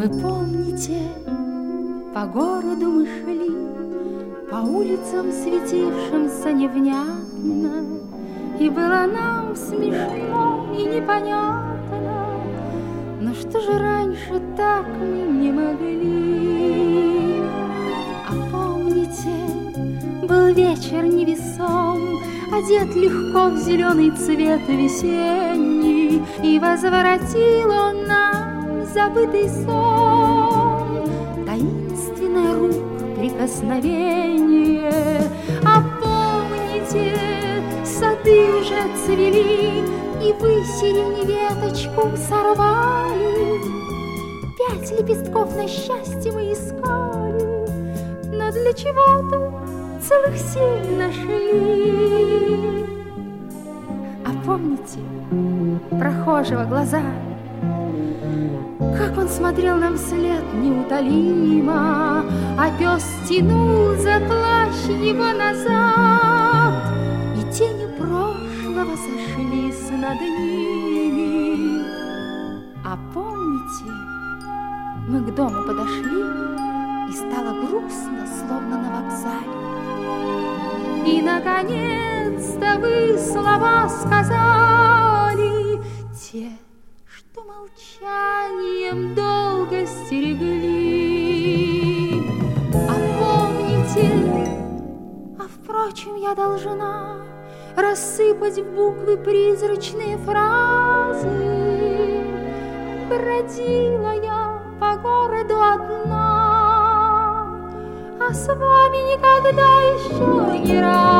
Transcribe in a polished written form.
Вы помните, по городу мы шли, по улицам, светившимся невнятно, и было нам смешно и непонятно, но что же раньше так мы не могли? А помните, был вечер невесом, одет легко в зеленый цвет весенний, и возвратил он нам забытый сон, таинственное рук прикосновение. А помните, сады уже цвели, и вы сирени веточку сорвали. 5 лепестков на счастье мы искали, но для чего-то целых 7 нашли. А помните прохожего глаза, как он смотрел нам вслед неутолимо, а пес тянул за плащ его назад, и тени прошлого сошлись над ними. А помните, мы к дому подошли, и стало грустно, словно на вокзале. И, наконец-то, вы слова сказали, те, что молчанием долго стерегли. А помните, а впрочем, я должна рассыпать в буквы призрачные фразы. Бродила я по городу одна, а с вами никогда еще ни разу.